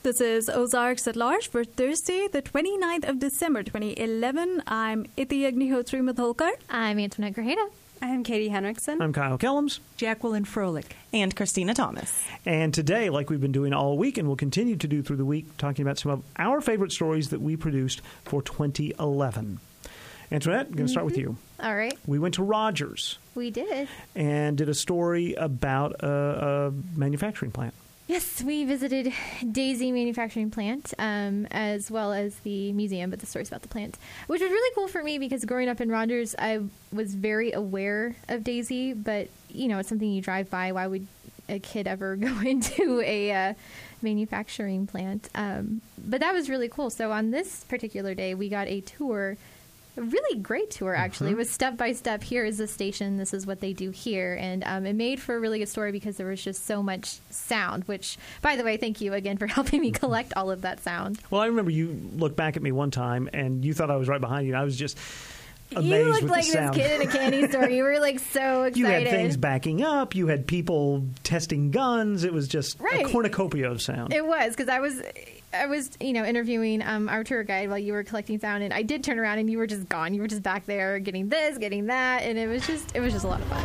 This is Ozarks at Large for Thursday, the 29th of December, 2011. I'm Iti Agnihotri Matholkar. I'm Antoinette Grajeda. I'm Katie Henriksen. I'm Kyle Kellums. Jacqueline Froelich. And Christina Thomas. And today, like we've been doing all week and will continue to do through the week, talking about some of our favorite stories that we produced for 2011. Antoinette, I'm going to start with you. All right. We went to Rogers. We did. And did a story about a manufacturing plant. Yes, we visited Daisy Manufacturing Plant, as well as the museum, but the story's about the plant, which was really cool for me because growing up in Rogers, I was very aware of Daisy, but, you know, it's something you drive by. Why would a kid ever go into a manufacturing plant? But that was really cool. So on this particular day, we got a tour. A really great tour, actually. It was step-by-step. Here is the station. This is what they do here. And it made for a really good story because there was just so much sound, which, by the way, thank you again for helping me collect all of that sound. Well, I remember you looked back at me one time, and you thought I was right behind you. And I was just amazed you looked with like the sound. This kid in a candy store. You were, like, so excited. You had things backing up. You had people testing guns. It was just a cornucopia of sound. It was, because I was, you know, interviewing our tour guide while you were collecting sound, and I did turn around, and you were just gone. You were just back there getting this, getting that, and it was just a lot of fun.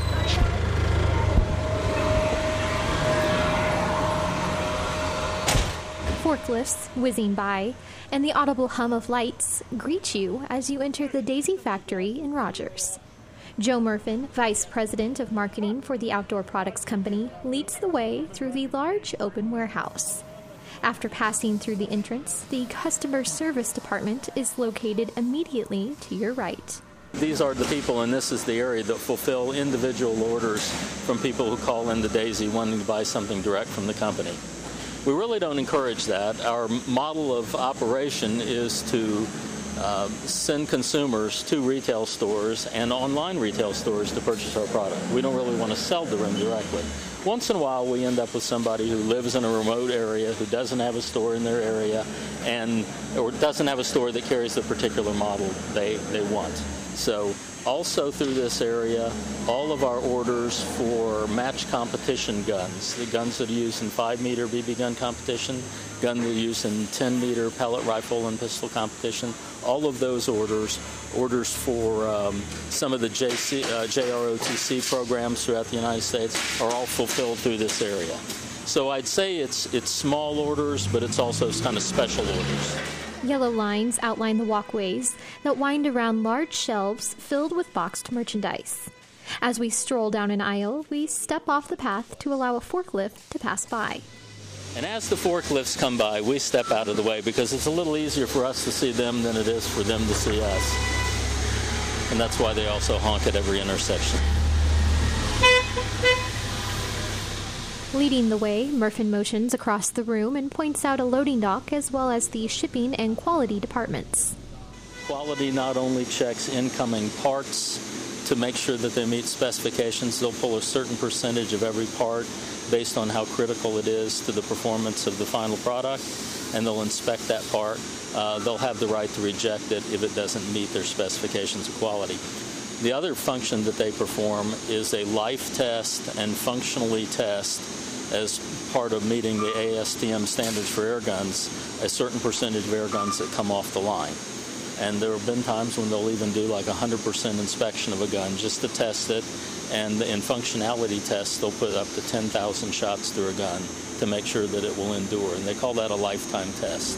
Forklifts whizzing by, and the audible hum of lights greet you as you enter the Daisy factory in Rogers. Joe Murfin, Vice President of Marketing for the Outdoor Products Company, leads the way through the large open warehouse. After passing through the entrance, the customer service department is located immediately to your right. These are the people, and this is the area that fulfill individual orders from people who call into Daisy wanting to buy something direct from the company. We really don't encourage that. Our model of operation is to send consumers to retail stores and online retail stores to purchase our product. We don't really want to sell to them directly. Once in a while, we end up with somebody who lives in a remote area, who doesn't have a store in their area, or doesn't have a store that carries the particular model they want. So also through this area, all of our orders for match competition guns, the guns that are used in 5-meter BB gun competition, gun that are used in 10-meter pellet rifle and pistol competition, all of those orders for some of the JROTC programs throughout the United States are all fulfilled through this area. So I'd say it's small orders, but it's also kind of special orders. Yellow lines outline the walkways that wind around large shelves filled with boxed merchandise. As we stroll down an aisle, we step off the path to allow a forklift to pass by. And as the forklifts come by, we step out of the way because it's a little easier for us to see them than it is for them to see us. And that's why they also honk at every intersection. Leading the way, Murfin motions across the room and points out a loading dock as well as the shipping and quality departments. Quality not only checks incoming parts to make sure that they meet specifications, they'll pull a certain percentage of every part based on how critical it is to the performance of the final product, and they'll inspect that part. They'll have the right to reject it if it doesn't meet their specifications of quality. The other function that they perform is a life test and functionally test as part of meeting the ASTM standards for air guns, a certain percentage of air guns that come off the line. And there have been times when they'll even do like 100% inspection of a gun just to test it. And in functionality tests, they'll put up to 10,000 shots through a gun to make sure that it will endure. And they call that a lifetime test.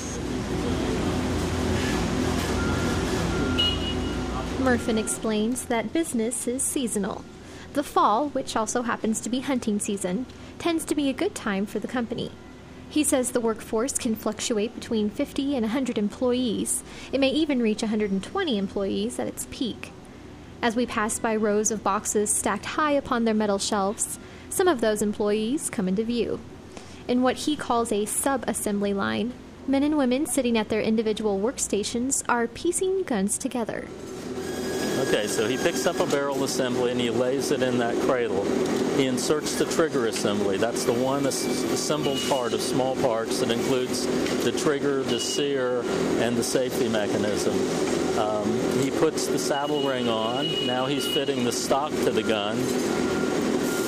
Murfin explains that business is seasonal. The fall, which also happens to be hunting season, tends to be a good time for the company. He says the workforce can fluctuate between 50 and 100 employees. It may even reach 120 employees at its peak. As we pass by rows of boxes stacked high upon their metal shelves, some of those employees come into view. In what he calls a sub-assembly line, men and women sitting at their individual workstations are piecing guns together. Okay, so he picks up a barrel assembly and he lays it in that cradle. He inserts the trigger assembly. That's the one assembled part of small parts that includes the trigger, the sear, and the safety mechanism. He puts the saddle ring on. Now he's fitting the stock to the gun.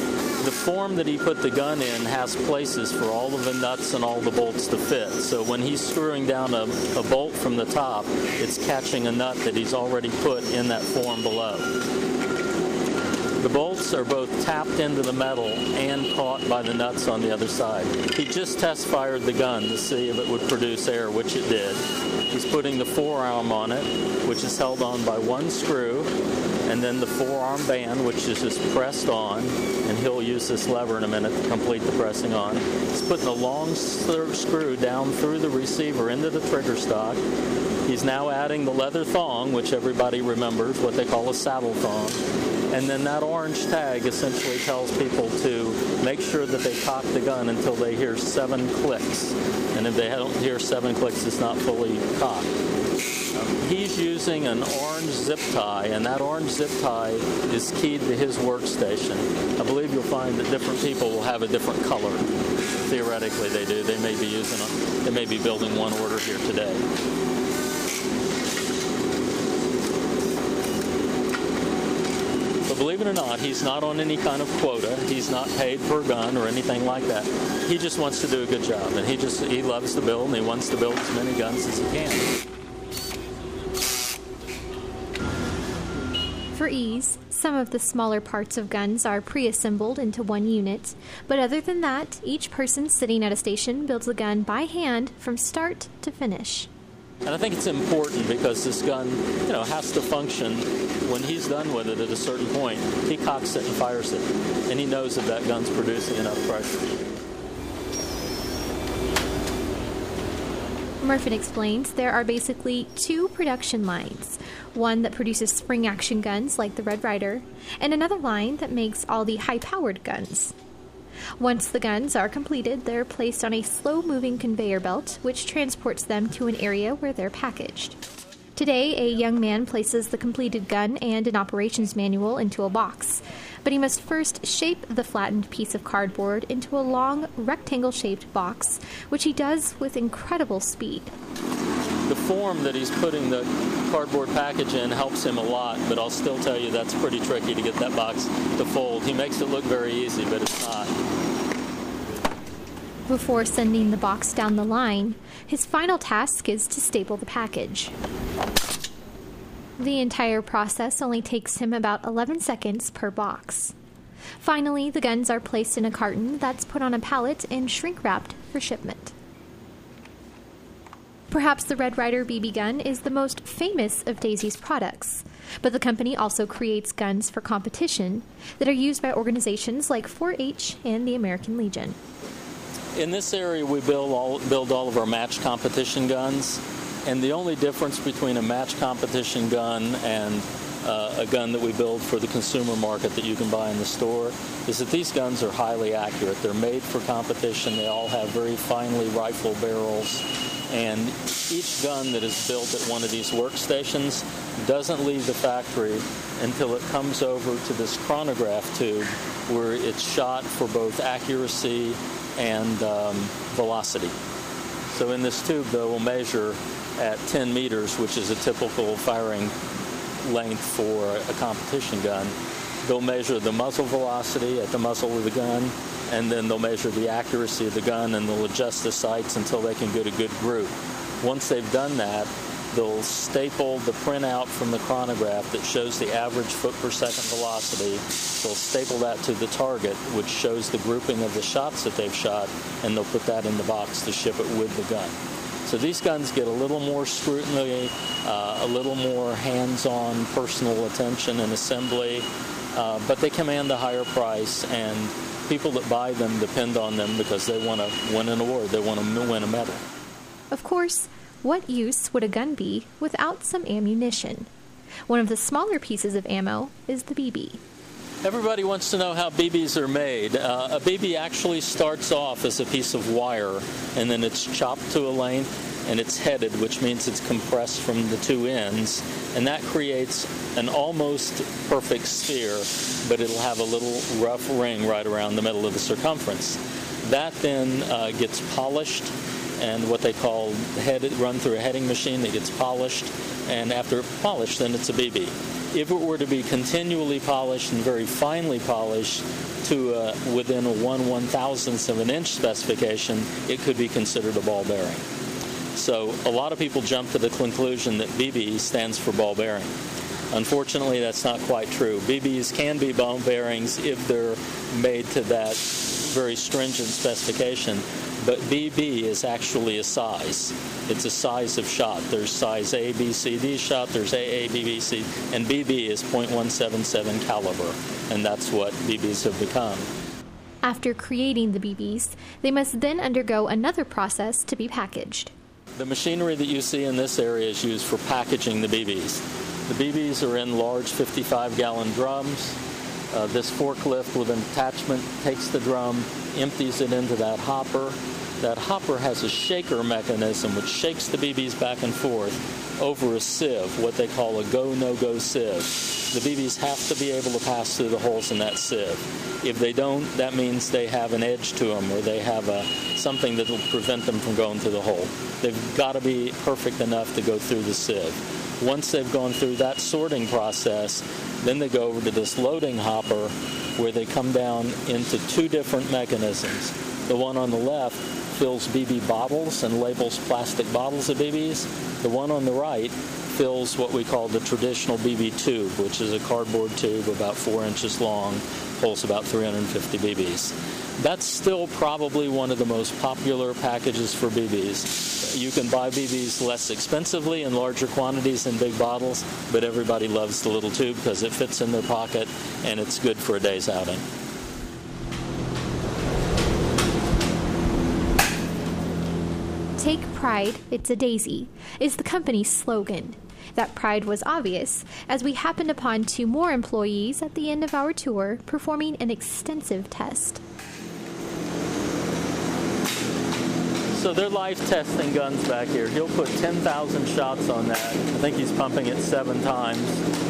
the form that he put the gun in has places for all of the nuts and all the bolts to fit. So when he's screwing down a bolt from the top, it's catching a nut that he's already put in that form below. The bolts are both tapped into the metal and caught by the nuts on the other side. He just test fired the gun to see if it would produce air, which it did. He's putting the forearm on it, which is held on by one screw, and then the forearm band, which is just pressed on, and he'll use this lever in a minute to complete the pressing on. He's putting a long screw down through the receiver into the trigger stock. He's now adding the leather thong, which everybody remembers, what they call a saddle thong. And then that orange tag essentially tells people to make sure that they cock the gun until they hear 7 clicks. And if they don't hear 7 clicks, it's not fully cocked. He's using an orange zip tie, and that orange zip tie is keyed to his workstation. I believe you'll find that different people will have a different color. Theoretically, they do. They may be building one order here today. But believe it or not, he's not on any kind of quota. He's not paid per gun or anything like that. He just wants to do a good job, and he loves to build, and he wants to build as many guns as he can. For ease, some of the smaller parts of guns are pre-assembled into one unit, but other than that, each person sitting at a station builds a gun by hand from start to finish. And I think it's important because this gun, has to function. When he's done with it at a certain point, he cocks it and fires it, and he knows that that gun's producing enough pressure. Murfit explains there are basically 2 production lines, one that produces spring-action guns like the Red Ryder, and another line that makes all the high-powered guns. Once the guns are completed, they're placed on a slow-moving conveyor belt, which transports them to an area where they're packaged. Today, a young man places the completed gun and an operations manual into a box, but he must first shape the flattened piece of cardboard into a long, rectangle-shaped box, which he does with incredible speed. The form that he's putting the cardboard package in helps him a lot, but I'll still tell you that's pretty tricky to get that box to fold. He makes it look very easy, but it's not. Before sending the box down the line, his final task is to staple the package. The entire process only takes him about 11 seconds per box. Finally, the guns are placed in a carton that's put on a pallet and shrink-wrapped for shipment. Perhaps the Red Ryder BB gun is the most famous of Daisy's products, but the company also creates guns for competition that are used by organizations like 4-H and the American Legion. In this area, we build all of our match competition guns, and the only difference between a match competition gun and a gun that we build for the consumer market that you can buy in the store is that these guns are highly accurate. They're made for competition. They all have very finely rifled barrels. And each gun that is built at one of these workstations doesn't leave the factory until it comes over to this chronograph tube where it's shot for both accuracy and velocity. So in this tube, though, we'll measure at 10 meters, which is a typical firing length for a competition gun. They'll measure the muzzle velocity at the muzzle of the gun, and then they'll measure the accuracy of the gun, and they'll adjust the sights until they can get a good group. Once they've done that, they'll staple the printout from the chronograph that shows the average foot per second velocity. They'll staple that to the target, which shows the grouping of the shots that they've shot, and they'll put that in the box to ship it with the gun. So these guns get a little more scrutiny, a little more hands-on personal attention and assembly, but they command a higher price, and people that buy them depend on them because they want to win an award. They want to win a medal. Of course, what use would a gun be without some ammunition? One of the smaller pieces of ammo is the BB. Everybody wants to know how BBs are made. A BB actually starts off as a piece of wire, and then it's chopped to a length, and it's headed, which means it's compressed from the 2 ends, and that creates an almost perfect sphere, but it'll have a little rough ring right around the middle of the circumference. That then gets polished, and what they call run through a heading machine that gets polished, and after it's polished, then it's a BB. If it were to be continually polished and very finely polished to within a 1/1000th of an inch specification, it could be considered a ball bearing. So a lot of people jump to the conclusion that BB stands for ball bearing. Unfortunately, that's not quite true. BBs can be ball bearings if they're made to that very stringent specification, but BB is actually a size. It's a size of shot. There's size A, B, C, D shot, there's AA, BB, C, and BB is .177 caliber, and that's what BBs have become. After creating the BBs, they must then undergo another process to be packaged. The machinery that you see in this area is used for packaging the BBs. The BBs are in large 55-gallon drums. This forklift with an attachment takes the drum, empties it into that hopper. That hopper has a shaker mechanism which shakes the BBs back and forth over a sieve, what they call a go-no-go sieve. The BBs have to be able to pass through the holes in that sieve. If they don't, that means they have an edge to them or they have something that will prevent them from going through the hole. They've got to be perfect enough to go through the sieve. Once they've gone through that sorting process, then they go over to this loading hopper where they come down into two different mechanisms. The one on the left fills BB bottles and labels plastic bottles of BBs. The one on the right fills what we call the traditional BB tube, which is a cardboard tube about 4 inches long, holds about 350 BBs. That's still probably one of the most popular packages for BBs. You can buy BBs less expensively in larger quantities in big bottles, but everybody loves the little tube because it fits in their pocket and it's good for a day's outing. Take pride, it's a daisy, is the company's slogan. That pride was obvious as we happened upon 2 more employees at the end of our tour performing an extensive test. So they're live testing guns back here. He'll put 10,000 shots on that. I think he's pumping it 7 times.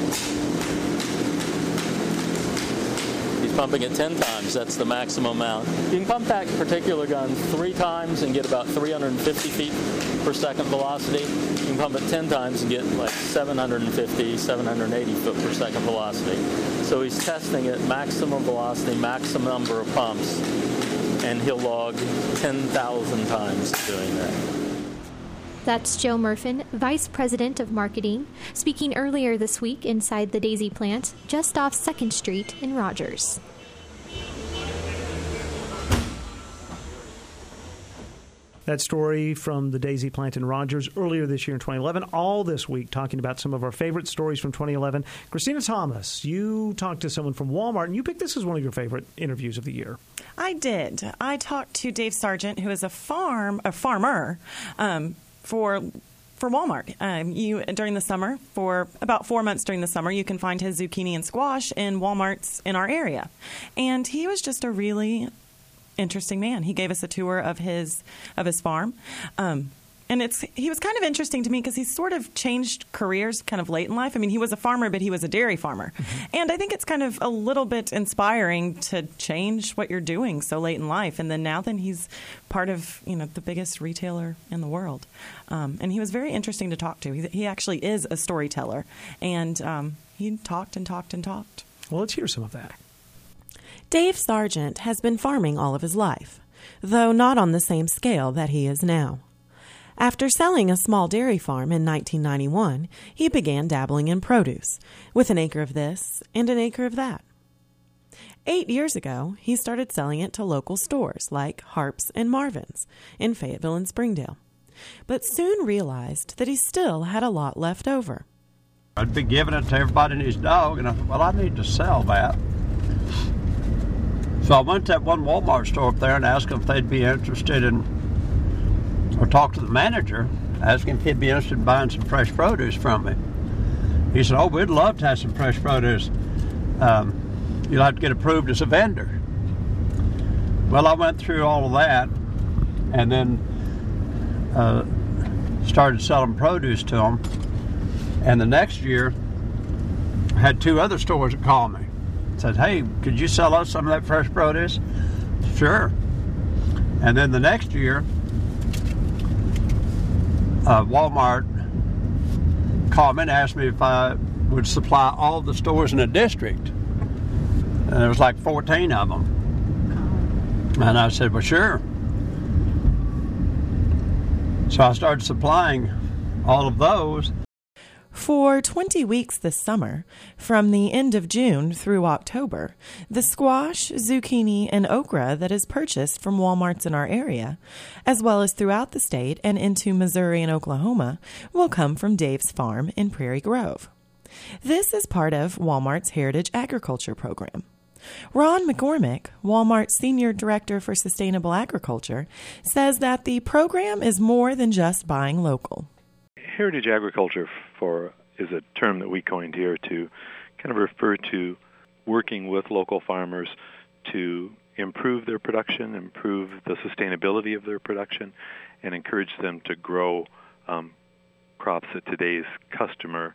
He's pumping it 10 times. That's the maximum amount. You can pump that particular gun 3 times and get about 350 feet per second velocity. You can pump it 10 times and get like 750, 780 foot per second velocity. So he's testing at maximum velocity, maximum number of pumps, and he'll log 10,000 times doing that. That's Joe Murfin, Vice President of Marketing, speaking earlier this week inside the Daisy plant, just off 2nd Street in Rogers. That story from the Daisy plant in Rogers earlier this year in 2011, all this week talking about some of our favorite stories from 2011. Christina Thomas, you talked to someone from Walmart, and you picked this as one of your favorite interviews of the year. I did. I talked to Dave Sargent, who is a farmer for Walmart. During the summer, for about 4 months during the summer, you can find his zucchini and squash in Walmarts in our area. And he was just a really interesting man. He gave us a tour of his farm. And he was kind of interesting to me because he sort of changed careers kind of late in life. I mean, he was a farmer, but he was a dairy farmer. Mm-hmm. And I think it's kind of a little bit inspiring to change what you're doing so late in life. And then he's part of, the biggest retailer in the world. And he was very interesting to talk to. He actually is a storyteller. And he talked and talked and talked. Well, let's hear some of that. Dave Sargent has been farming all of his life, though not on the same scale that he is now. After selling a small dairy farm in 1991, he began dabbling in produce, with an acre of this and an acre of that. 8 years ago, he started selling it to local stores like Harps and Marvin's in Fayetteville and Springdale, but soon realized that he still had a lot left over. I'd be giving it to everybody and his dog, and I thought, well, I need to sell that. So I went to that one Walmart store up there and asked them if they'd be interested in, or talk to the manager, asking if he'd be interested in buying some fresh produce from me. He said, oh, we'd love to have some fresh produce. You'll have to get approved as a vendor. Well, I went through all of that and then started selling produce to them. And the next year, I had 2 other stores that called me. Said, hey, could you sell us some of that fresh produce? Sure. And then the next year, Walmart called me and asked me if I would supply all the stores in the district And there was like 14 of them. And I said, well, sure. So I started supplying all of those. For 20 weeks this summer, from the end of June through October, the squash, zucchini, and okra that is purchased from Walmarts in our area, as well as throughout the state and into Missouri and Oklahoma, will come from Dave's farm in Prairie Grove. This is part of Walmart's Heritage Agriculture Program. Ron McCormick, Walmart's Senior Director for Sustainable Agriculture, says that the program is more than just buying local. Heritage agriculture is a term that we coined here to kind of refer to working with local farmers to improve their production, improve the sustainability of their production, and encourage them to grow crops that today's customer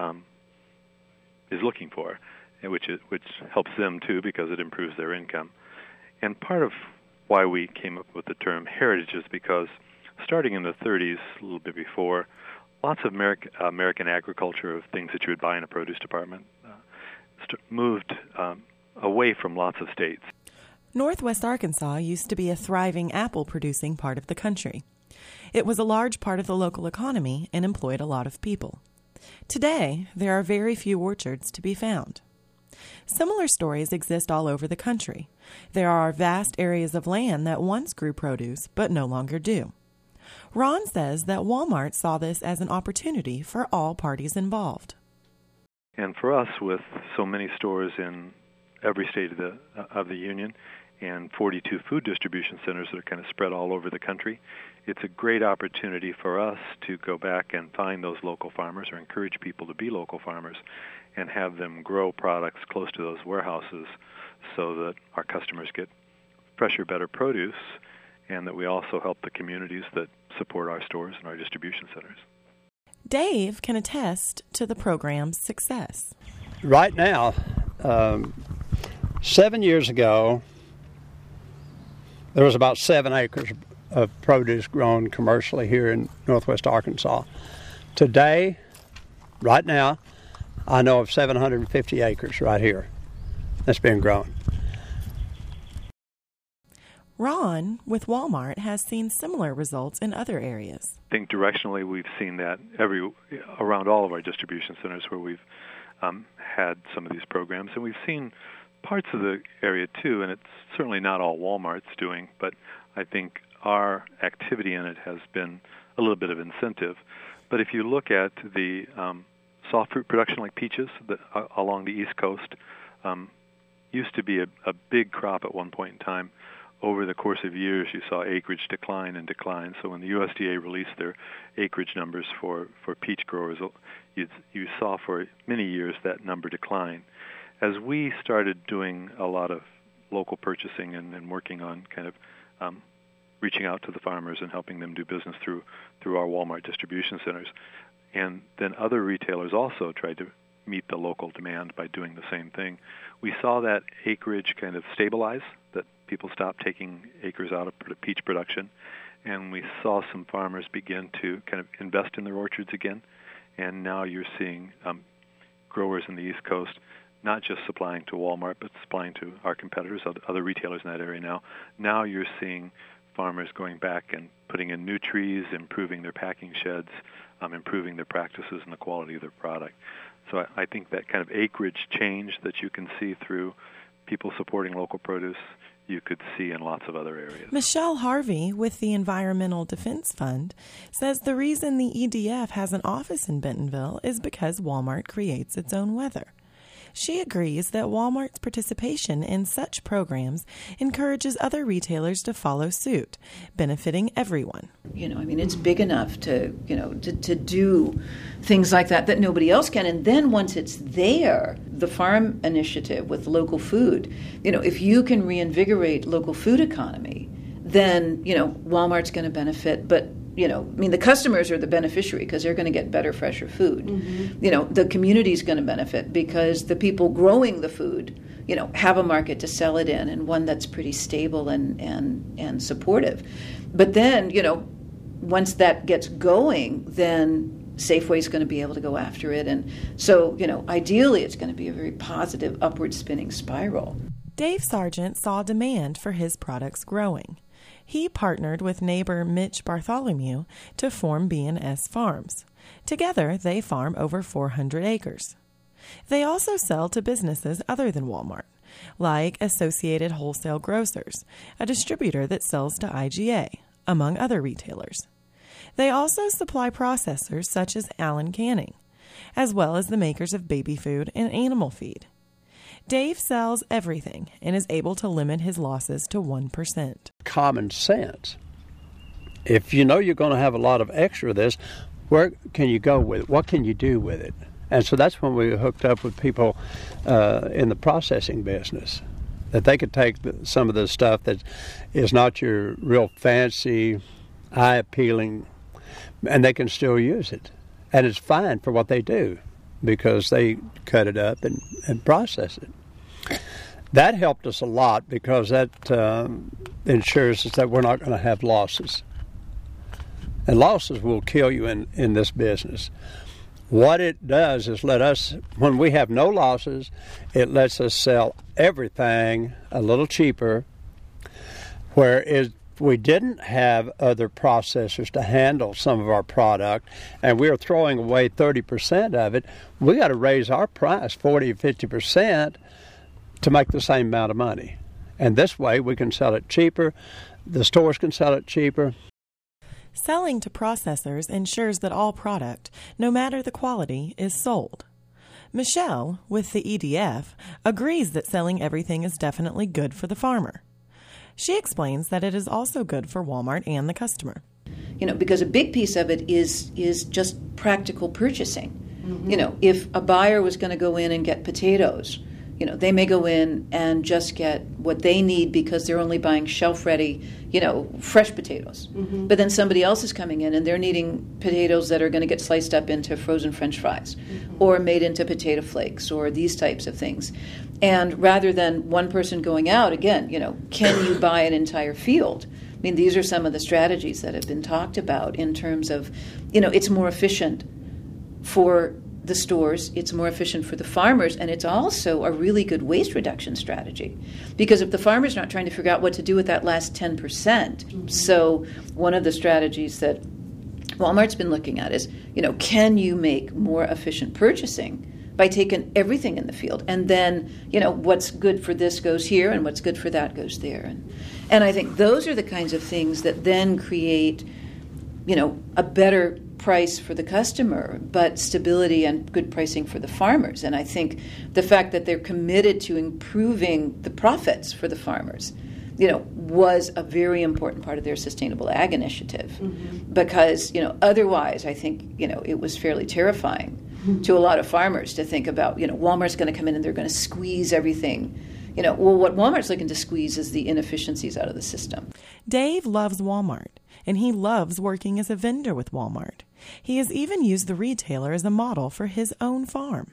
is looking for, which helps them too because it improves their income. And part of why we came up with the term heritage is because starting in the 30s, a little bit before, lots of American agriculture of things that you would buy in a produce department moved away from lots of states. Northwest Arkansas used to be a thriving apple-producing part of the country. It was a large part of the local economy and employed a lot of people. Today, there are very few orchards to be found. Similar stories exist all over the country. There are vast areas of land that once grew produce but no longer do. Ron says that Walmart saw this as an opportunity for all parties involved. And for us, with so many stores in every state of the union and 42 food distribution centers that are kind of spread all over the country, it's a great opportunity for us to go back and find those local farmers or encourage people to be local farmers and have them grow products close to those warehouses so that our customers get fresher, better produce, and that we also help the communities that support our stores and our distribution centers. Dave can attest to the program's success. Right now, 7 years ago, there was about 7 acres of produce grown commercially here in Northwest Arkansas. Today, right now, I know of 750 acres right here that's been grown. Ron, with Walmart, has seen similar results in other areas. I think directionally we've seen that around all of our distribution centers where we've had some of these programs. And we've seen parts of the area too, and it's certainly not all Walmart's doing, but I think our activity in it has been a little bit of incentive. But if you look at the soft fruit production like peaches along the East Coast, used to be a big crop at one point in time. Over the course of years, you saw acreage decline and decline. So when the USDA released their acreage numbers for peach growers, you saw for many years that number decline. As we started doing a lot of local purchasing and working on kind of reaching out to the farmers and helping them do business through our Walmart distribution centers, and then other retailers also tried to meet the local demand by doing the same thing, we saw that acreage kind of stabilize, that people stopped taking acres out of peach production, and we saw some farmers begin to kind of invest in their orchards again, and now you're seeing growers in the East Coast not just supplying to Walmart, but supplying to our competitors, other retailers in that area now. Now you're seeing farmers going back and putting in new trees, improving their packing sheds, improving their practices and the quality of their product. So I think that kind of acreage change that you can see through people supporting local produce, you could see in lots of other areas. Michelle Harvey with the Environmental Defense Fund says the reason the EDF has an office in Bentonville is because Walmart creates its own weather. She agrees that Walmart's participation in such programs encourages other retailers to follow suit, benefiting everyone. It's big enough to do things like that nobody else can. And then once it's there, the farm initiative with local food, if you can reinvigorate local food economy, then, Walmart's going to benefit, but the customers are the beneficiary because they're going to get better, fresher food. Mm-hmm. The community's going to benefit because the people growing the food, have a market to sell it in, and one that's pretty stable and supportive. But then, once that gets going, then Safeway's going to be able to go after it. And so, ideally it's going to be a very positive upward spinning spiral. Dave Sargent saw demand for his products growing. He partnered with neighbor Mitch Bartholomew to form B&S Farms. Together, they farm over 400 acres. They also sell to businesses other than Walmart, like Associated Wholesale Grocers, a distributor that sells to IGA, among other retailers. They also supply processors such as Allen Canning, as well as the makers of baby food and animal feed. Dave sells everything and is able to limit his losses to 1%. Common sense. If you know you're going to have a lot of extra of this, where can you go with it? What can you do with it? And so that's when we hooked up with people in the processing business, that they could take some of the stuff that is not your real fancy, eye-appealing, and they can still use it. And it's fine for what they do because they cut it up and process it. That helped us a lot because that ensures us that we're not going to have losses. And losses will kill you in this business. What it does is let us, when we have no losses, it lets us sell everything a little cheaper, where if we didn't have other processors to handle some of our product and we were throwing away 30% of it, we got to raise our price 40 or 50% to make the same amount of money. And this way we can sell it cheaper, the stores can sell it cheaper. Selling to processors ensures that all product, no matter the quality, is sold. Michelle, with the EDF, agrees that selling everything is definitely good for the farmer. She explains that it is also good for Walmart and the customer. Because a big piece of it is just practical purchasing. Mm-hmm. If a buyer was going to go in and get potatoes, they may go in and just get what they need because they're only buying shelf-ready, fresh potatoes. Mm-hmm. But then somebody else is coming in and they're needing potatoes that are going to get sliced up into frozen French fries or made into potato flakes or these types of things. And rather than one person going out, again, can you buy an entire field? I mean, these are some of the strategies that have been talked about in terms of, it's more efficient for the stores, it's more efficient for the farmers, and it's also a really good waste reduction strategy. Because if the farmer's not trying to figure out what to do with that last 10%, so one of the strategies that Walmart's been looking at is, can you make more efficient purchasing by taking everything in the field, and then, what's good for this goes here, and what's good for that goes there. And I think those are the kinds of things that then create, a better price for the customer, but stability and good pricing for the farmers. And I think the fact that they're committed to improving the profits for the farmers, was a very important part of their sustainable ag initiative. Mm-hmm. Because, otherwise I think, it was fairly terrifying to a lot of farmers to think about, Walmart's going to come in and they're going to squeeze everything. What Walmart's looking to squeeze is the inefficiencies out of the system. Dave loves Walmart, and he loves working as a vendor with Walmart. He has even used the retailer as a model for his own farm.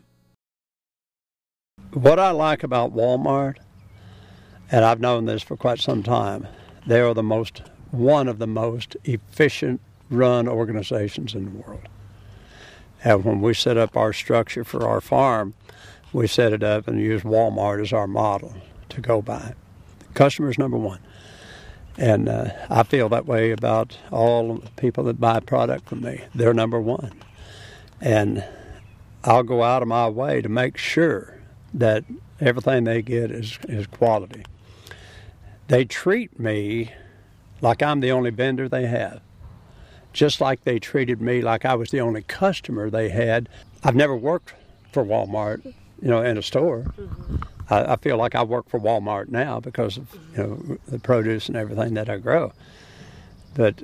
What I like about Walmart, and I've known this for quite some time, they are one of the most efficient run organizations in the world. And when we set up our structure for our farm, we set it up and use Walmart as our model to go by. Customer's number one. And I feel that way about all the people that buy product from me. They're number one. And I'll go out of my way to make sure that everything they get is quality. They treat me like I'm the only vendor they have, just like they treated me like I was the only customer they had. I've never worked for Walmart, in a store. Mm-hmm. I feel like I work for Walmart now because of the produce and everything that I grow. But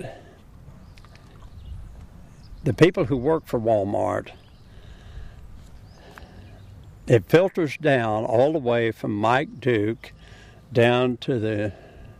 the people who work for Walmart, it filters down all the way from Mike Duke down to the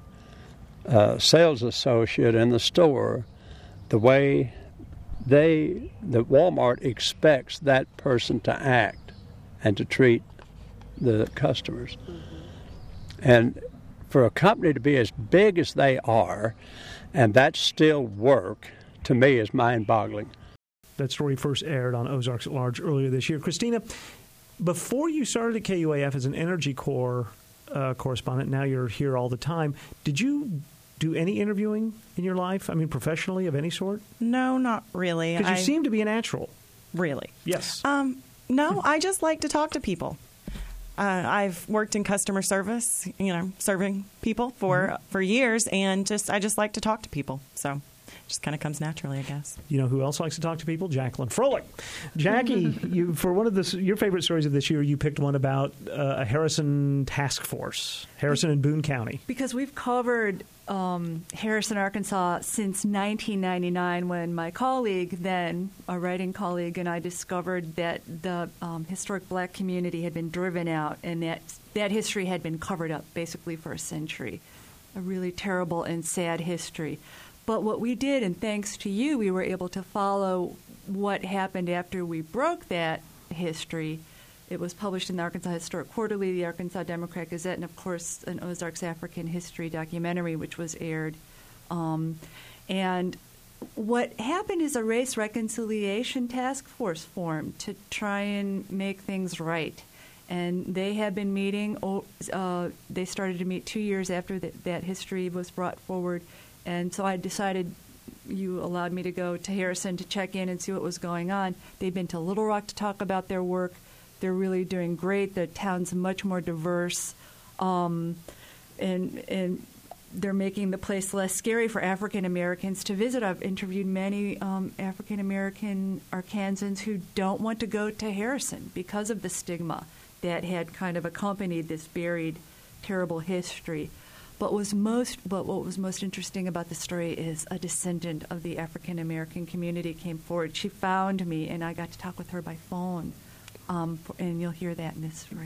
sales associate in the store, the way that Walmart expects that person to act and to treat the customers. Mm-hmm. And for a company to be as big as they are, and that still work, to me is mind-boggling. That story first aired on Ozarks at Large earlier this year. Christina, before you started at KUAF as an Energy Corps correspondent, now you're here all the time, did you do any interviewing in your life? I mean, professionally of any sort? No, not really. Because you seem to be a natural. Really? Yes. No, I just like to talk to people. I've worked in customer service, serving people for years, and I just like to talk to people. So it just kind of comes naturally, I guess. You know who else likes to talk to people? Jacqueline Froelich. Jackie, for one of your favorite stories of this year, you picked one about a Harrison task force, Harrison and Boone County. Because we've covered Harrison, Arkansas since 1999, when my colleague, then a writing colleague, and I discovered that the historic black community had been driven out, and that history had been covered up basically for a century. A really terrible and sad history. But what we did, and thanks to you, we were able to follow what happened after we broke that history. It was published in the Arkansas Historic Quarterly, the Arkansas Democrat Gazette, and, of course, an Ozarks African History documentary, which was aired. And what happened is a race reconciliation task force formed to try and make things right. And they have been meeting. They started to meet 2 years after that history was brought forward. And so I decided, you allowed me to go to Harrison to check in and see what was going on. They've been to Little Rock to talk about their work. They're really doing great. The town's much more diverse, and they're making the place less scary for African Americans to visit. I've interviewed many African American Arkansans who don't want to go to Harrison because of the stigma that had kind of accompanied this buried, terrible history. But what was most interesting about the story is a descendant of the African American community came forward. She found me, and I got to talk with her by phone. And you'll hear that in this story.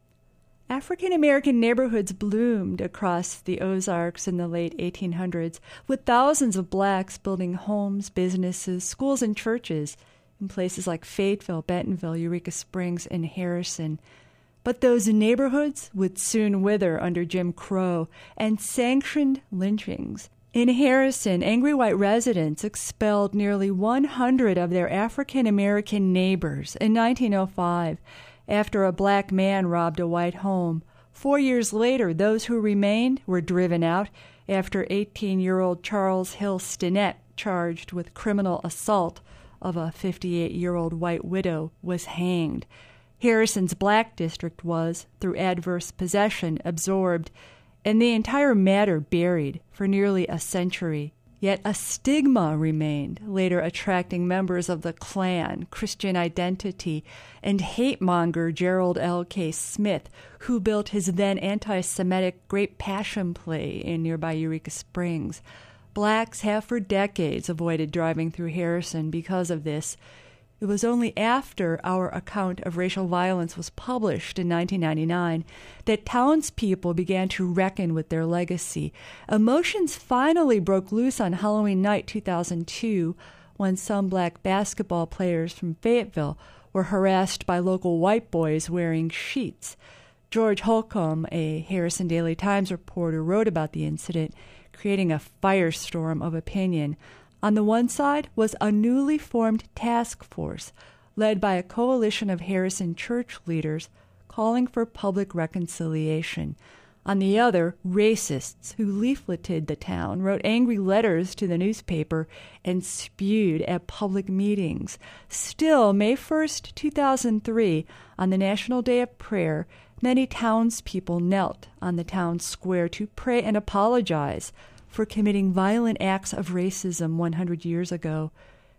African American neighborhoods bloomed across the Ozarks in the late 1800s, with thousands of blacks building homes, businesses, schools, and churches in places like Fayetteville, Bentonville, Eureka Springs, and Harrison. But those neighborhoods would soon wither under Jim Crow and sanctioned lynchings. In Harrison, angry white residents expelled nearly 100 of their African-American neighbors in 1905 after a black man robbed a white home. 4 years later, those who remained were driven out after 18-year-old Charles Hill Stinnett, charged with criminal assault of a 58-year-old white widow, was hanged. Harrison's black district was, through adverse possession, absorbed, and the entire matter buried for nearly a century. Yet a stigma remained, later attracting members of the Klan, Christian Identity, and hate-monger Gerald L.K. Smith, who built his then anti-Semitic Great Passion Play in nearby Eureka Springs. Blacks have for decades avoided driving through Harrison because of this. It was only after our account of racial violence was published in 1999 that townspeople began to reckon with their legacy. Emotions finally broke loose on Halloween night 2002 when some black basketball players from Fayetteville were harassed by local white boys wearing sheets. George Holcomb, a Harrison Daily Times reporter, wrote about the incident, creating a firestorm of opinion. On the one side was a newly formed task force led by a coalition of Harrison church leaders calling for public reconciliation. On the other, racists who leafleted the town, wrote angry letters to the newspaper, and spewed at public meetings. Still, May 1st, 2003, on the National Day of Prayer, many townspeople knelt on the town square to pray and apologize for committing violent acts of racism 100 years ago.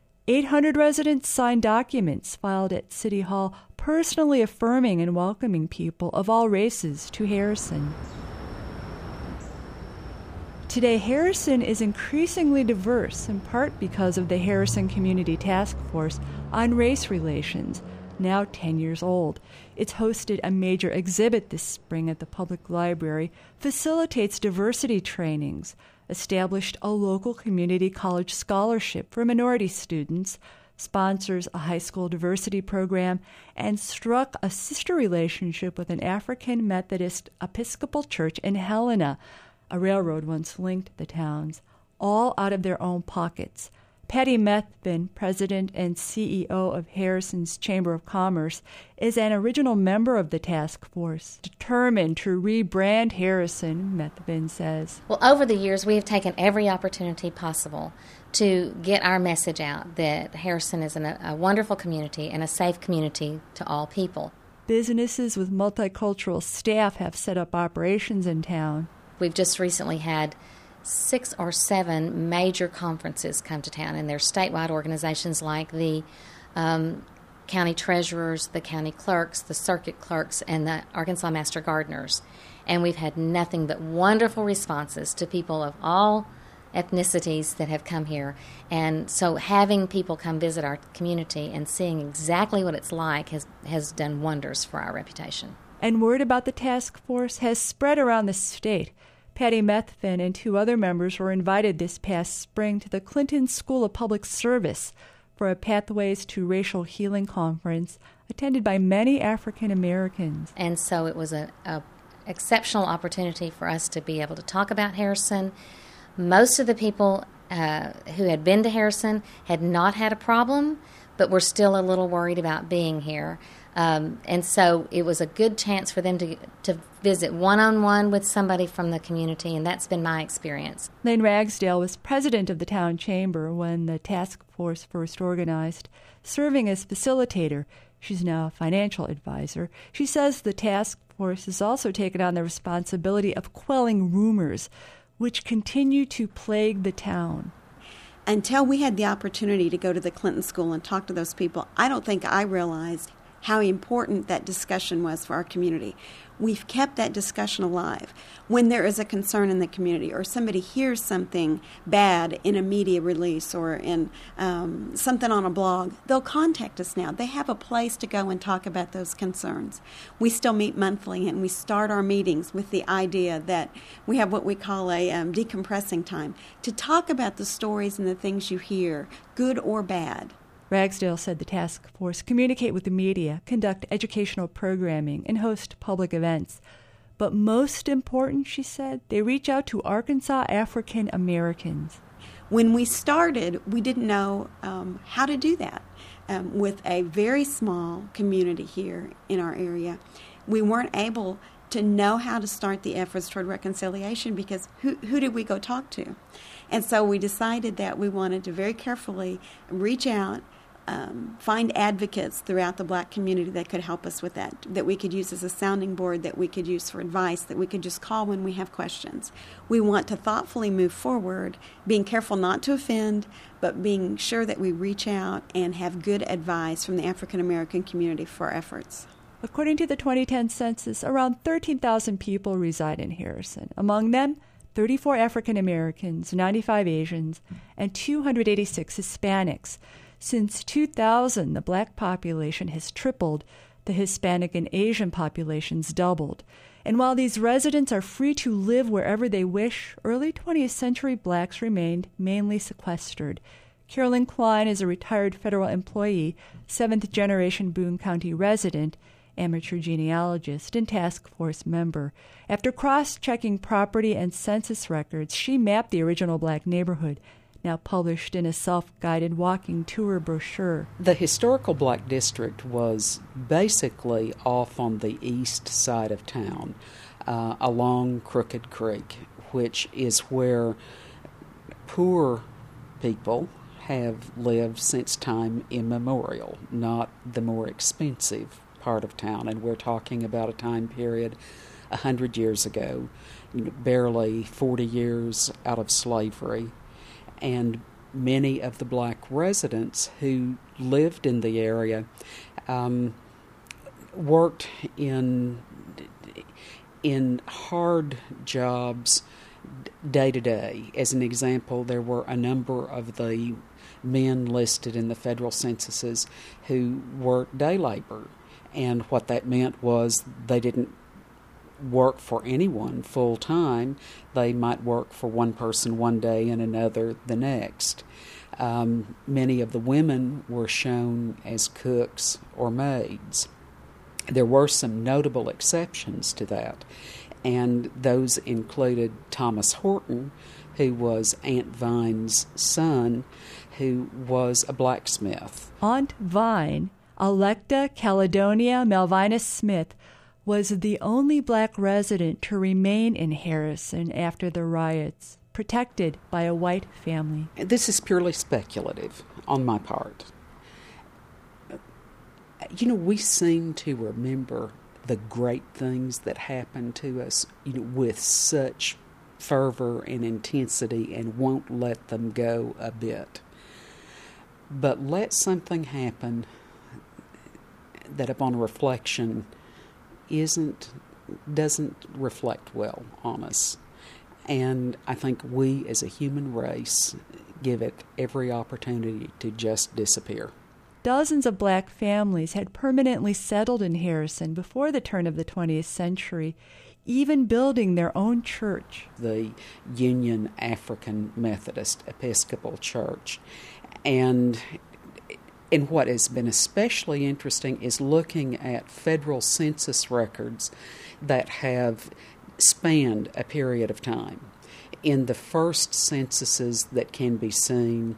800 residents signed documents filed at City Hall personally affirming and welcoming people of all races to Harrison. Today, Harrison is increasingly diverse, in part because of the Harrison Community Task Force on Race Relations, now 10 years old. It's hosted a major exhibit this spring at the Public Library, facilitates diversity trainings, established a local community college scholarship for minority students, sponsors a high school diversity program, and struck a sister relationship with an African Methodist Episcopal church in Helena. A railroad once linked the towns, all out of their own pockets. Patty Methvin, president and CEO of Harrison's Chamber of Commerce, is an original member of the task force, determined to rebrand Harrison, Methvin says. Well, over the years, we have taken every opportunity possible to get our message out that Harrison is a wonderful community and a safe community to all people. Businesses with multicultural staff have set up operations in town. We've just recently had 6 or 7 major conferences come to town, and they're statewide organizations like the county treasurers, the county clerks, the circuit clerks, and the Arkansas Master Gardeners. And we've had nothing but wonderful responses to people of all ethnicities that have come here. And so having people come visit our community and seeing exactly what it's like has done wonders for our reputation. And word about the task force has spread around the state. Patty Methvin and 2 other members were invited this past spring to the Clinton School of Public Service for a Pathways to Racial Healing conference attended by many African Americans. And so it was a exceptional opportunity for us to be able to talk about Harrison. Most of the people who had been to Harrison had not had a problem, but were still a little worried about being here. And so it was a good chance for them to visit one-on-one with somebody from the community, and that's been my experience. Lane Ragsdale was president of the town chamber when the task force first organized, serving as facilitator. She's now a financial advisor. She says the task force has also taken on the responsibility of quelling rumors, which continue to plague the town. Until we had the opportunity to go to the Clinton School and talk to those people, I don't think I realized how important that discussion was for our community. We've kept that discussion alive. When there is a concern in the community or somebody hears something bad in a media release or in something on a blog, they'll contact us now. They have a place to go and talk about those concerns. We still meet monthly, and we start our meetings with the idea that we have what we call a decompressing time to talk about the stories and the things you hear, good or bad. Ragsdale said the task force communicate with the media, conduct educational programming, and host public events. But most important, she said, they reach out to Arkansas African Americans. When we started, we didn't know how to do that. With a very small community here in our area, we weren't able to know how to start the efforts toward reconciliation because who did we go talk to? And so we decided that we wanted to very carefully reach out, find advocates throughout the black community that could help us with that we could use as a sounding board, that we could use for advice, that we could just call when we have questions. We want to thoughtfully move forward, being careful not to offend, but being sure that we reach out and have good advice from the African American community for our efforts. According to the 2010 census, around 13,000 people reside in Harrison. Among them, 34 African Americans, 95 Asians, and 286 Hispanics. Since 2000, the black population has tripled. The Hispanic and Asian populations doubled. And while these residents are free to live wherever they wish, early 20th century blacks remained mainly sequestered. Carolyn Klein is a retired federal employee, 7th-generation Boone County resident, amateur genealogist, and task force member. After cross-checking property and census records, she mapped the original black neighborhood, now published in a self-guided walking tour brochure. The historical black district was basically off on the east side of town, along Crooked Creek, which is where poor people have lived since time immemorial, not the more expensive part of town. And we're talking about a time period 100 years ago, barely 40 years out of slavery. And many of the black residents who lived in the area worked in hard jobs day to day. As an example, there were a number of the men listed in the federal censuses who worked day labor. And what that meant was they didn't work for anyone full time. They might work for one person one day and another the next. Many of the women were shown as cooks or maids. There were some notable exceptions to that, and those included Thomas Horton, who was Aunt Vine's son, who was a blacksmith. Aunt Vine, Electa Caledonia Malvinus Smith, was the only black resident to remain in Harrison after the riots, protected by a white family. This is purely speculative on my part. We seem to remember the great things that happened to us, with such fervor and intensity, and won't let them go a bit. But let something happen that upon reflection doesn't reflect well on us. And I think we as a human race give it every opportunity to just disappear. Dozens of black families had permanently settled in Harrison before the turn of the 20th century, even building their own church. The Union African Methodist Episcopal Church. And what has been especially interesting is looking at federal census records that have spanned a period of time. In the first censuses that can be seen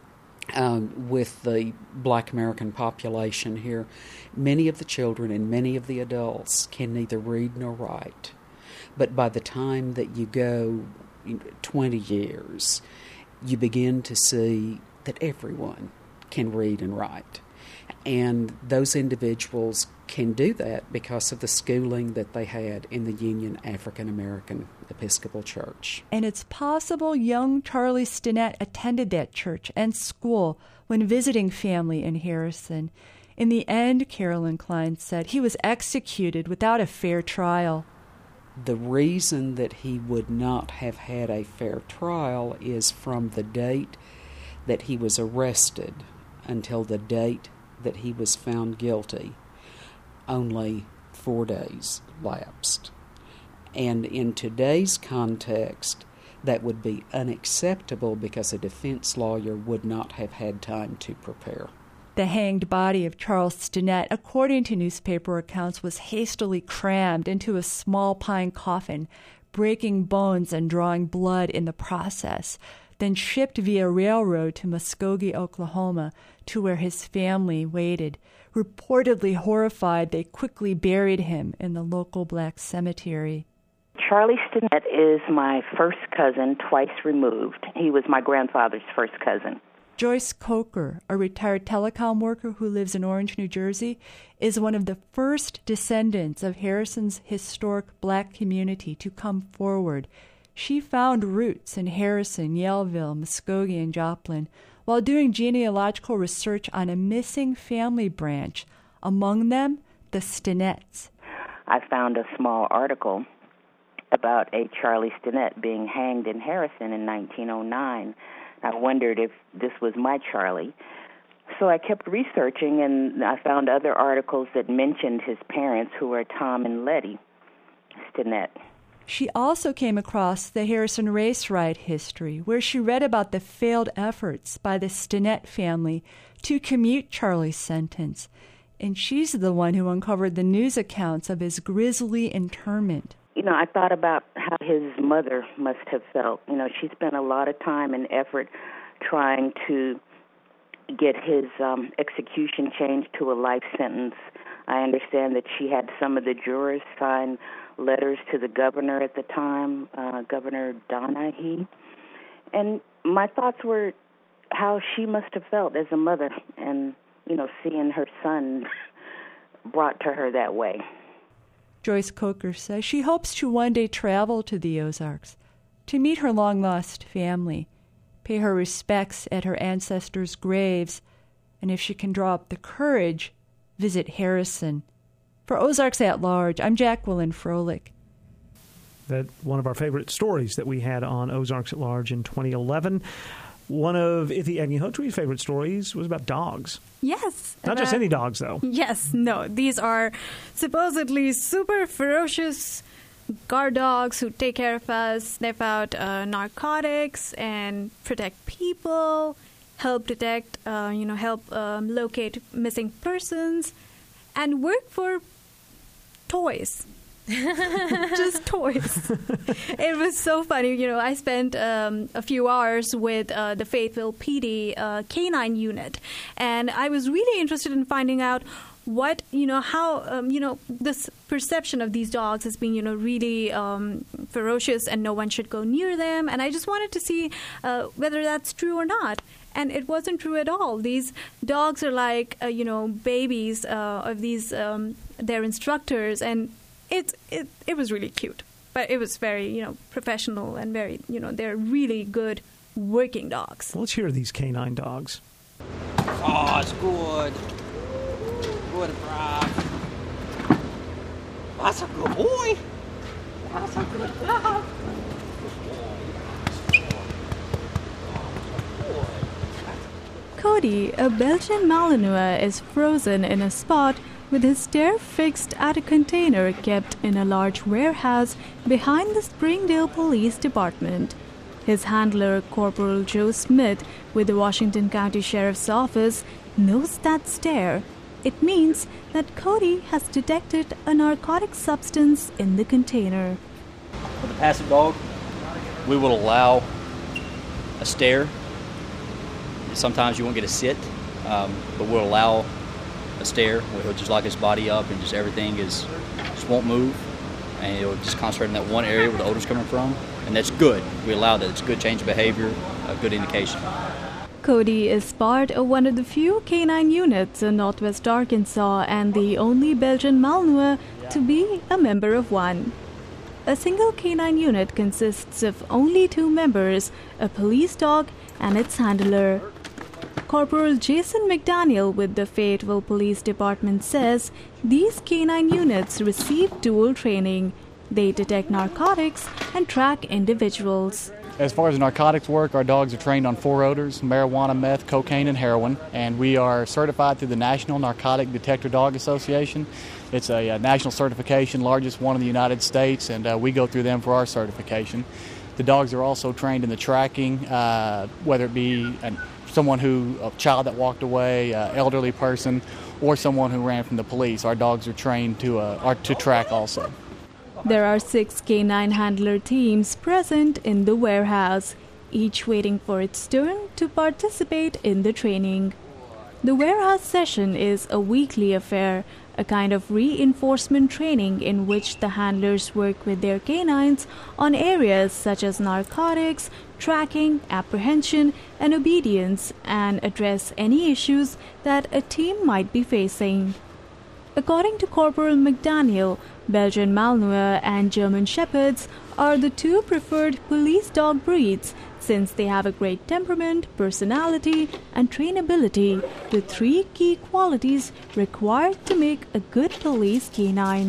with the black American population here, many of the children and many of the adults can neither read nor write. But by the time that you go 20 years, you begin to see that everyone can read and write. And those individuals can do that because of the schooling that they had in the Union African American Episcopal Church. And it's possible young Charlie Stinnett attended that church and school when visiting family in Harrison. In the end, Carolyn Klein said, he was executed without a fair trial. The reason that he would not have had a fair trial is from the date that he was arrested until the date that he was found guilty. Only 4 days lapsed. And in today's context, that would be unacceptable because a defense lawyer would not have had time to prepare. The hanged body of Charles Stinnett, according to newspaper accounts, was hastily crammed into a small pine coffin, breaking bones and drawing blood in the process, then shipped via railroad to Muskogee, Oklahoma, to where his family waited. Reportedly horrified, they quickly buried him in the local black cemetery. Charlie Stinnett is my first cousin, twice removed. He was my grandfather's first cousin. Joyce Coker, a retired telecom worker who lives in Orange, New Jersey, is one of the first descendants of Harrison's historic black community to come forward. She found roots in Harrison, Yaleville, Muskogee, and Joplin while doing genealogical research on a missing family branch, among them the Stinnetts. I found a small article about a Charlie Stinnett being hanged in Harrison in 1909. I wondered if this was my Charlie. So I kept researching, and I found other articles that mentioned his parents, who were Tom and Letty Stinnett. She also came across the Harrison race riot history, where she read about the failed efforts by the Stinnett family to commute Charlie's sentence. And she's the one who uncovered the news accounts of his grisly internment. I thought about how his mother must have felt. She spent a lot of time and effort trying to get his execution changed to a life sentence. I understand that she had some of the jurors sign letters to the governor at the time, Governor Donahue. And my thoughts were how she must have felt as a mother and, seeing her son brought to her that way. Joyce Coker says she hopes to one day travel to the Ozarks to meet her long-lost family, pay her respects at her ancestors' graves, and if she can draw up the courage, visit Harrison. For Ozarks at Large, I'm Jacqueline Froelich. That one of our favorite stories that we had on Ozarks at Large in 2011. One of Ithi Agnihotri's favorite stories was about dogs. Yes. Not just any dogs, though. Yes, no. These are supposedly super ferocious guard dogs who take care of us, sniff out narcotics, and protect people, help detect, help locate missing persons, and work for toys. Just toys. It was so funny. I spent a few hours with the Fayetteville PD canine unit, and I was really interested in finding out what, how, this perception of these dogs as being, really ferocious and no one should go near them. And I just wanted to see whether that's true or not. And it wasn't true at all. These dogs are like, babies of these, their instructors. And it was really cute. But it was very, professional and very, they're really good working dogs. Let's hear these canine dogs. Oh, it's good. Good, brave. That's a good boy. That's a good dog. Cody, a Belgian Malinois, is frozen in a spot with his stare fixed at a container kept in a large warehouse behind the Springdale Police Department. His handler, Corporal Joe Smith, with the Washington County Sheriff's Office, knows that stare. It means that Cody has detected a narcotic substance in the container. For the passive dog, we will allow a stare. Sometimes you won't get a sit, but we'll allow a stare. He'll just lock his body up and just everything just won't move. And he'll just concentrate on that one area where the odor's coming from. And that's good. We allow that. It's good change of behavior, a good indication. Cody is part of one of the few canine units in Northwest Arkansas and the only Belgian Malinois to be a member of one. A single canine unit consists of only 2 members, a police dog and its handler. Corporal Jason McDaniel with the Fayetteville Police Department says these canine units receive dual training. They detect narcotics and track individuals. As far as narcotics work, our dogs are trained on 4 odors: marijuana, meth, cocaine, and heroin. And we are certified through the National Narcotic Detector Dog Association. It's a national certification, largest one in the United States, and we go through them for our certification. The dogs are also trained in the tracking, whether it be a child that walked away, elderly person, or someone who ran from the police. Our dogs are trained to track also. There are 6 canine handler teams present in the warehouse, each waiting for its turn to participate in the training. The warehouse session is a weekly affair, a kind of reinforcement training in which the handlers work with their canines on areas such as narcotics, tracking, apprehension, and obedience, and address any issues that a team might be facing. According to Corporal McDaniel, Belgian Malinois and German Shepherds are the 2 preferred police dog breeds since they have a great temperament, personality, and trainability, the 3 key qualities required to make a good police canine.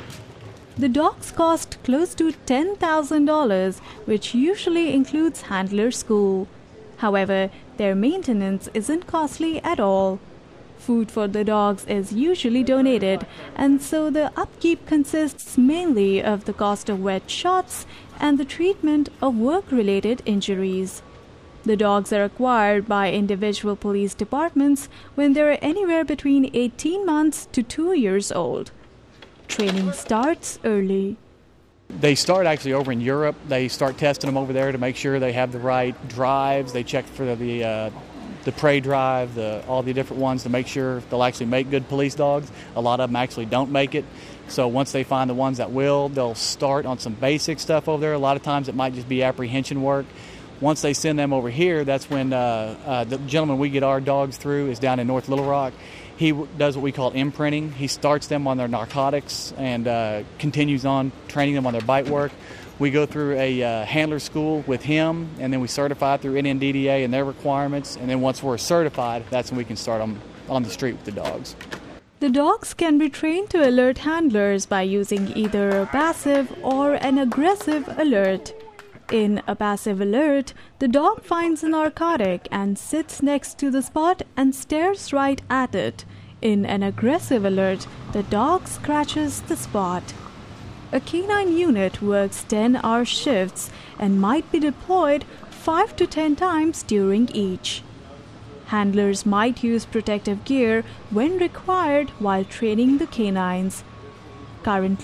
The dogs cost close to $10,000, which usually includes handler school. However, their maintenance isn't costly at all. Food for the dogs is usually donated, and so the upkeep consists mainly of the cost of vet shots and the treatment of work-related injuries. The dogs are acquired by individual police departments when they're anywhere between 18 months to 2 years old. Training starts early. They start actually over in Europe. They start testing them over there to make sure they have the right drives. They check for the prey drive, all the different ones to make sure they'll actually make good police dogs. A lot of them actually don't make it. So once they find the ones that will, they'll start on some basic stuff over there. A lot of times it might just be apprehension work. Once they send them over here, that's when the gentleman we get our dogs through is down in North Little Rock. He does what we call imprinting. He starts them on their narcotics and continues on training them on their bite work. We go through a handler school with him, and then we certify through NNDDA and their requirements. And then once we're certified, that's when we can start on the street with the dogs. The dogs can be trained to alert handlers by using either a passive or an aggressive alert. In a passive alert, the dog finds a narcotic and sits next to the spot and stares right at it. In an aggressive alert, the dog scratches the spot. A canine unit works 10-hour shifts and might be deployed 5 to 10 times during each. Handlers might use protective gear when required while training the canines. Currently,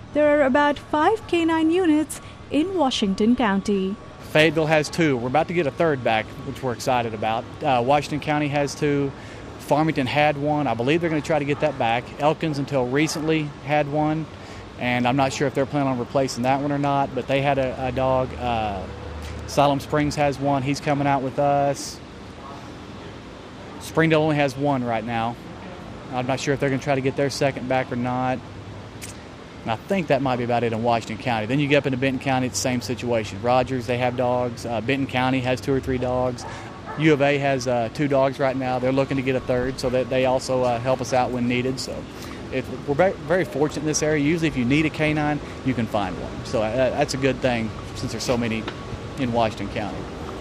there are about 5 canine units in Washington County. Fayetteville has 2. We're about to get a third back, which we're excited about. Washington County has 2. Farmington had 1. I believe they're going to try to get that back. Elkins, until recently, had 1, and I'm not sure if they're planning on replacing that one or not, but they had a dog. Siloam Springs has 1. He's coming out with us. Springdale only has 1 right now. I'm not sure if they're going to try to get their second back or not. And I think that might be about it in Washington County. Then you get up into Benton County, it's the same situation. Rogers, they have dogs. Benton County has 2 or 3 dogs. U of A has 2 dogs right now. They're looking to get a third, so that they also help us out when needed. So we're very, very fortunate in this area. Usually if you need a canine, you can find one. So that's a good thing since there's so many in Washington County.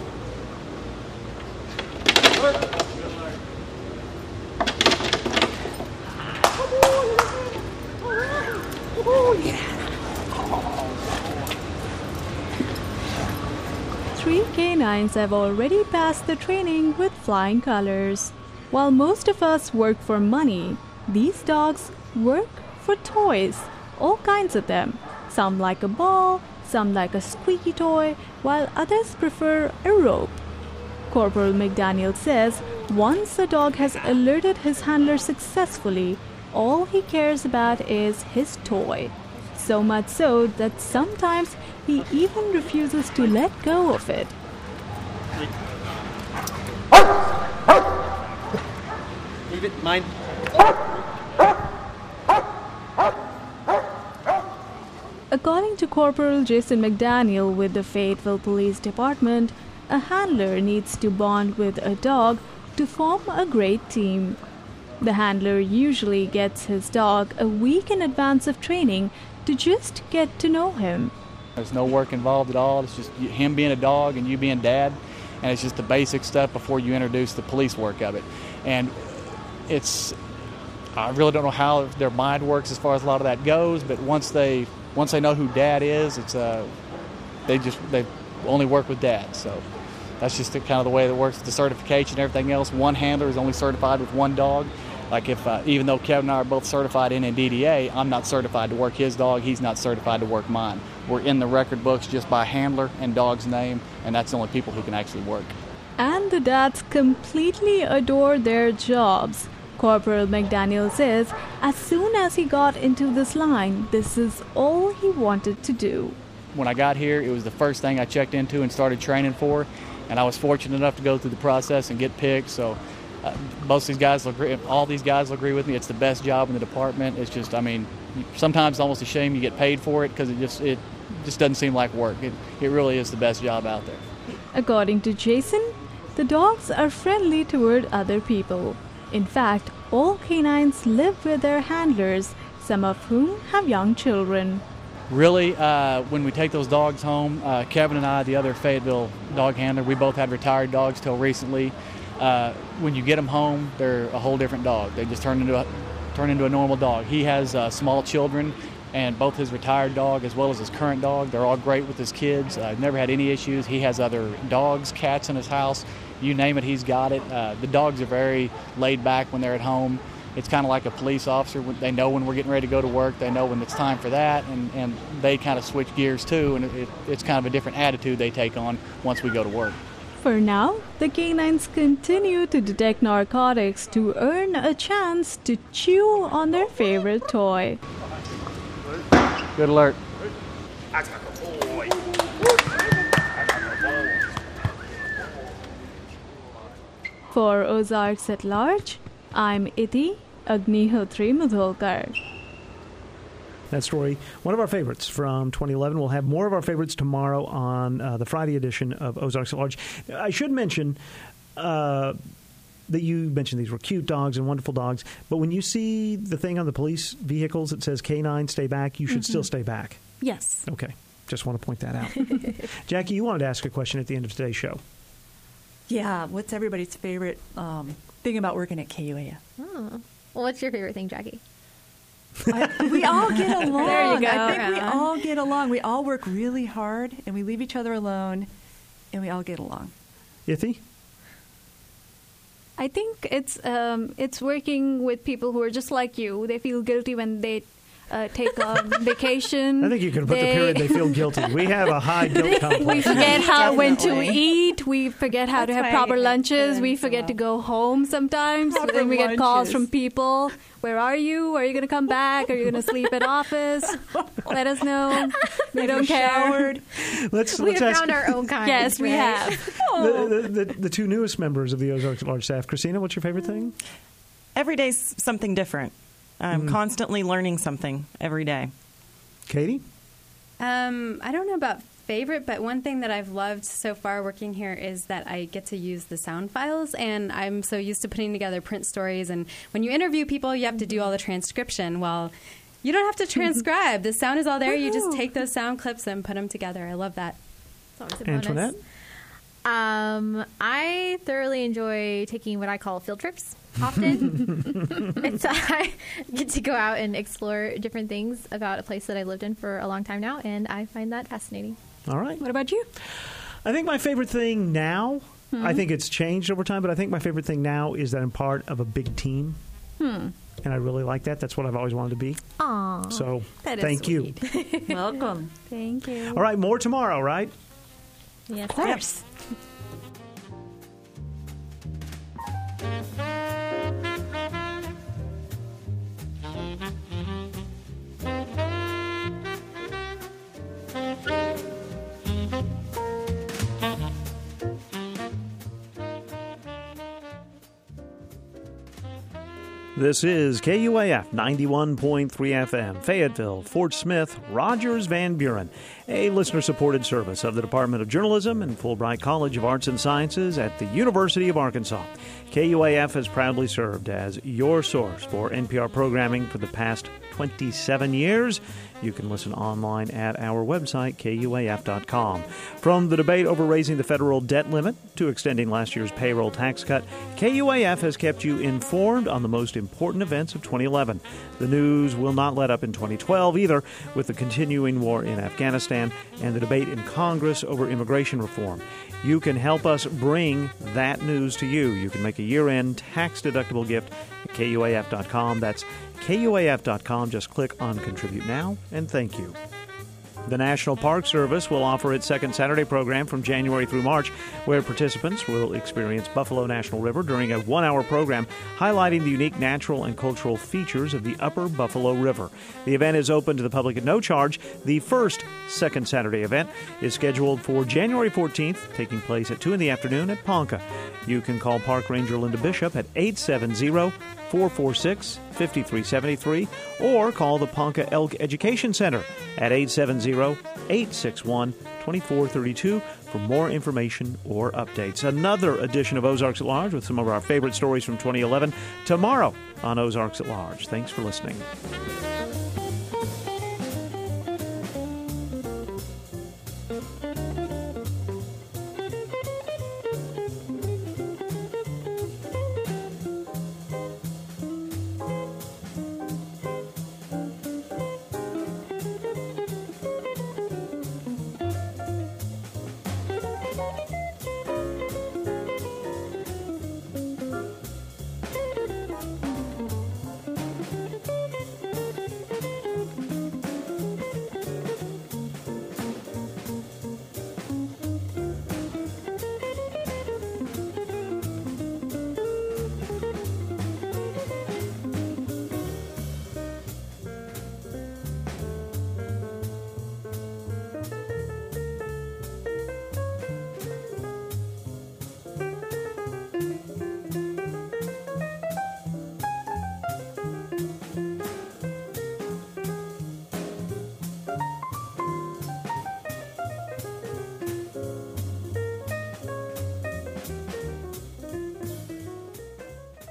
Three canines have already passed the training with flying colors. While most of us work for money, these dogs work for toys, all kinds of them. Some like a ball, some like a squeaky toy, while others prefer a rope. Corporal McDaniel says once a dog has alerted his handler successfully, all he cares about is his toy. So much so that sometimes he even refuses to let go of it. Leave it, mine. According to Corporal Jason McDaniel with the Fayetteville Police Department, a handler needs to bond with a dog to form a great team. The handler usually gets his dog a week in advance of training to just get to know him. There's no work involved at all. It's just him being a dog and you being dad, and it's just the basic stuff before you introduce the police work of it. And I really don't know how their mind works as far as a lot of that goes, but once they know who dad is, they only work with dad. So that's just kind of the way that works with the certification and everything else. One handler is only certified with one dog. Like even though Kevin and I are both certified in NDDA, I'm not certified to work his dog, he's not certified to work mine. We're in the record books just by handler and dog's name, and that's the only people who can actually work. And the dads completely adore their jobs. Corporal McDaniel says as soon as he got into this line, this is all he wanted to do. When I got here, it was the first thing I checked into and started training for, and I was fortunate enough to go through the process and get picked. So most of these guys will agree, all these guys will agree with me. It's the best job in the department. It's just, sometimes it's almost a shame you get paid for it because it just doesn't seem like work. It really is the best job out there. According to Jason, the dogs are friendly toward other people. In fact, all canines live with their handlers, some of whom have young children. Really, when we take those dogs home, Kevin and I, the other Fayetteville dog handler, we both had retired dogs till recently. When you get them home, they're a whole different dog. They just turn into a normal dog. He has small children, and both his retired dog as well as his current dog, they're all great with his kids. Never had any issues. He has other dogs, cats in his house. You name it, he's got it. The dogs are very laid back when they're at home. It's kind of like a police officer. They know when we're getting ready to go to work. They know when it's time for that, and they kind of switch gears too, and it's kind of a different attitude they take on once we go to work. For now, the canines continue to detect narcotics to earn a chance to chew on their favorite toy. Good alert. For Ozarks at Large, I'm Iti Agnihotri Mudholkar. That story, one of our favorites from 2011. We'll have more of our favorites tomorrow on the Friday edition of Ozarks at Large. I should mention that you mentioned these were cute dogs and wonderful dogs, but when you see the thing on the police vehicles that says K9, stay back, you should still stay back. Yes. Okay. Just want to point that out. Jackie, you wanted to ask a question at the end of today's show. Yeah. What's everybody's favorite thing about working at KUAF? Oh. Well, what's your favorite thing, Jackie? We all get along. There you go. I think we all get along. We all work really hard, and we leave each other alone, and we all get along. Ithi? I think it's working with people who are just like you. They feel guilty when they take a vacation. I think you could put the period they feel guilty. We have a high guilt complex. We forget when to eat. We forget how to have proper lunches. We forget to go home sometimes. Then we get calls from people. Where are you? Are you going to come back? Are you going to sleep at office? Let us know. We don't care. We have found our own kind. Yes, we have. The two newest members of the Ozarks at Large staff. Christina, what's your favorite thing? Every day's something different. I'm constantly learning something every day. Katie? I don't know about favorite, but one thing that I've loved so far working here is that I get to use the sound files, and I'm so used to putting together print stories. And when you interview people, you have to do all the transcription. Well, you don't have to transcribe. The sound is all there. You just take those sound clips and put them together. I love that. It's always a bonus. Antoinette? I thoroughly enjoy taking what I call field trips often. And so I get to go out and explore different things about a place that I lived in for a long time now, and I find that fascinating. All right. What about you? I think my favorite thing now, I think it's changed over time, but I think my favorite thing now is that I'm part of a big team. And I really like that. That's what I've always wanted to be. Aww. So that thank you. Welcome. Thank you. All right, more tomorrow, right? Yes, Of course. This is KUAF 91.3 FM, Fayetteville, Fort Smith, Rogers, Van Buren, a listener-supported service of the Department of Journalism and Fulbright College of Arts and Sciences at the University of Arkansas. KUAF has proudly served as your source for NPR programming for the past 27 years. You can listen online at our website, KUAF.com. From the debate over raising the federal debt limit to extending last year's payroll tax cut, KUAF has kept you informed on the most important events of 2011. The news will not let up in 2012 either, with the continuing war in Afghanistan and the debate in Congress over immigration reform. You can help us bring that news to you. You can make a year-end tax-deductible gift at KUAF.com. That's KUAF.com. Just click on Contribute Now, and thank you. The National Park Service will offer its second Saturday program from January through March, where participants will experience Buffalo National River during a one-hour program highlighting the unique natural and cultural features of the Upper Buffalo River. The event is open to the public at no charge. The first second Saturday event is scheduled for January 14th, taking place at 2 in the afternoon at Ponca. You can call Park Ranger Linda Bishop at 870-446-5373 or call the Ponca Elk Education Center at 870-861-2432 for more information or updates. Another edition of Ozarks at Large with some of our favorite stories from 2011 tomorrow on Ozarks at Large. Thanks for listening.